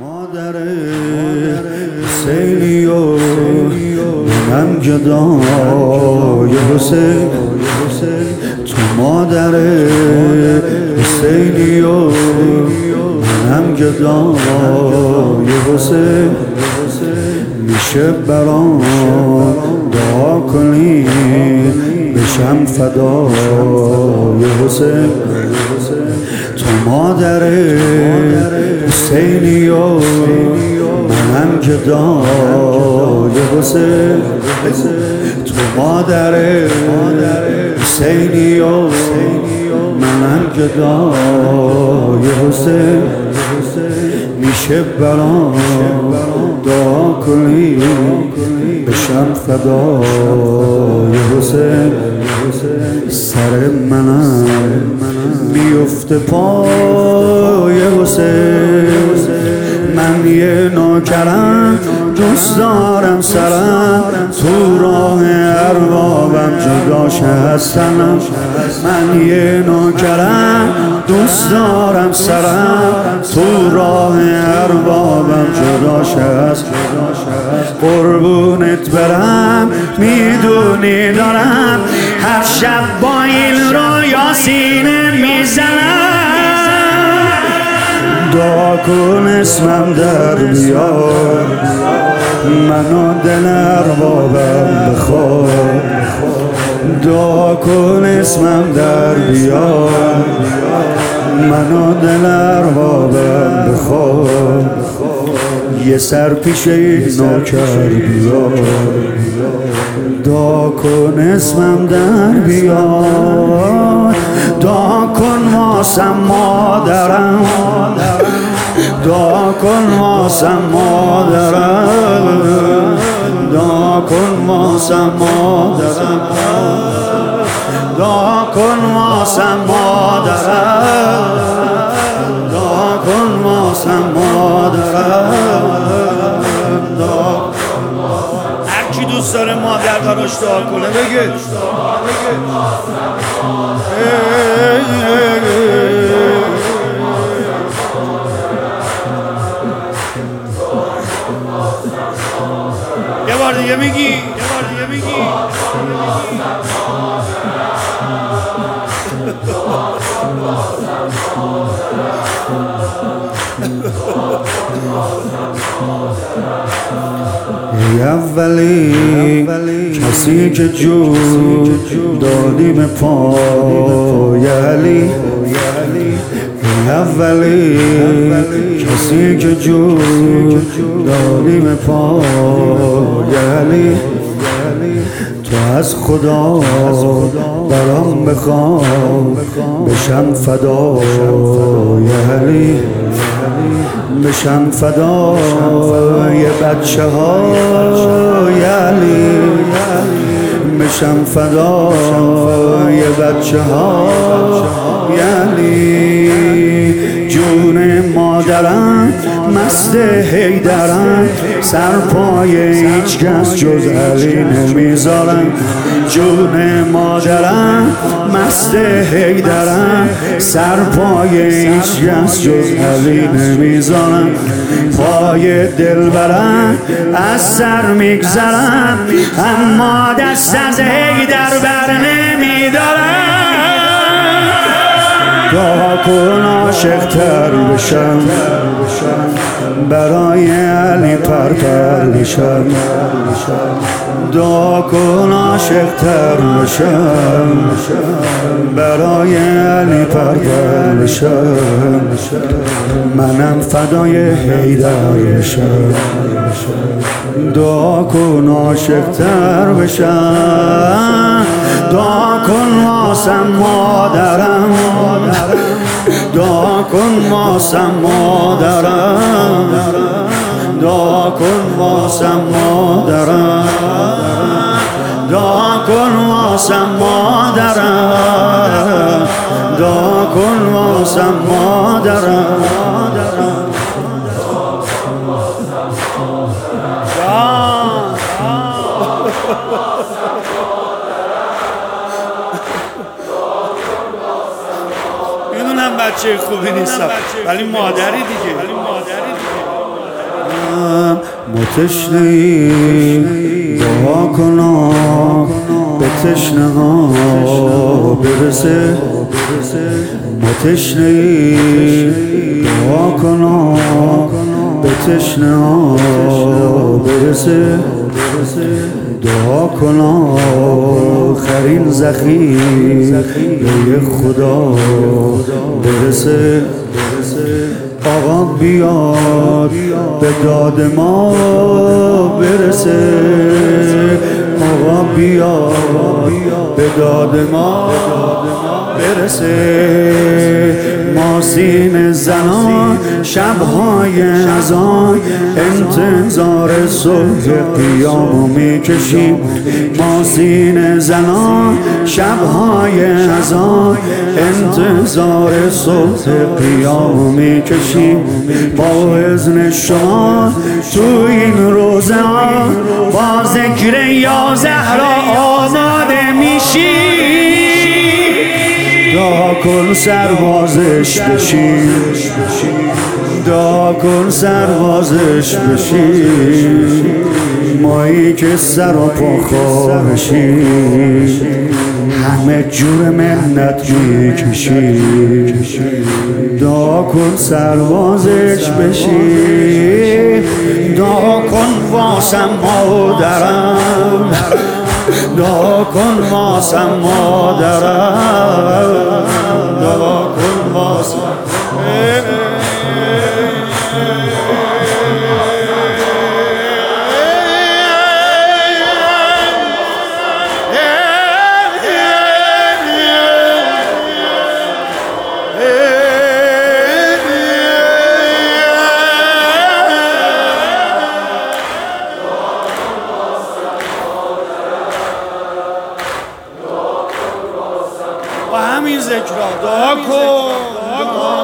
مادر حسینی و من گدای حسین، تو مادر حسینی و من گدای حسین. میشه برام دعا کنی بشم فدای حسین، تو مادر حسینی و منم گدای حسین، تو مادر حسینی و منم گدای حسین. میشه برام دعا کنی بشم فدای حسین. سر منم میفته پای حسین، من یه نوکرم دوست دارم سرم تو راه اربابم جداش هستم. من یه نوکرم دوست دارم سرم تو راه اربابم جداش هست. قربونت برم میدونی دارم هر شب با این رویا سینه میزنم. دعا کن اسمم در بیار، منو دل اربابم بخواد. دعا کن اسمم در بیار، منو دل اربابم بخواد. یه سر پیش این نوکر بیار، دعا کن اسمم در بیار. دعا کن واسم مادرم، دعا کن واسم مادرم، دعا کن واسم مادرم، دعا کن واسم مادرم، دعا کن واسم مادرم. هر کی دوست داره مادر براش دعا کنه بگه. یه بار دیگه میگی. ای اولی کسی که جون دادی به پای علی، ای اولی کسی که جون دادی به پای علی. تو از خدا برام بخواه بشم فدای علی، بشم فدای بچه های علی، بشم فدای بچه های علی. جون مادرم مست حیدرم، سر پای هیچ کس جز علی نمیذارم. جون مادرم مست حیدرم، سر پای هیچ کس جز علی نمیذارم. پای دلبرم از سر میگذرم، اما دست از حیدر بر نمیدارم. دعا کن عاشق تر بشم، برای علی پرتر بشم. دعا کن عاشق تر بشم، برای علی پرتر بشم. منم فدای حیدر بشم. دعا کن عاشق تر بشم، دعا کن واسم مادرم، دعا کن واسم مادرم، دعا کن واسم مادرم، دعا کن واسم مادرم، دعا کن واسم مادرم. میدونم بچه خوبی نیستم ولی مادری دیگه. تشنه‌ای دعا کن به تشنه ها برسه، ما تشنه‌ای دعا کن به تشنه ها برسه، دعا کن آخرین ذخیره خدا برسه. آقا بیاد به داد ما برسه، آقا بیاد به داد ما برسه. ما سینه زنان شبهای ازان انتظار صبح قیامو میکشیم، ما سینه زنان شبهای ازان انتظار صبح قیامو میکشیم. با اذن شما تو این روزه ها با ذکر یا زهرا آماده میشیم. دعا کن سربازش بشیم، دعا کن سربازش بشیم، مایی که سر و پا خواهشیم، همه جور منت میکشیم. دعا کن سربازش بشیم، دعا کن واسم مادرم، دعا کن واسم مادرم، دعا کن واسم. با همین ذکرها دعا کن.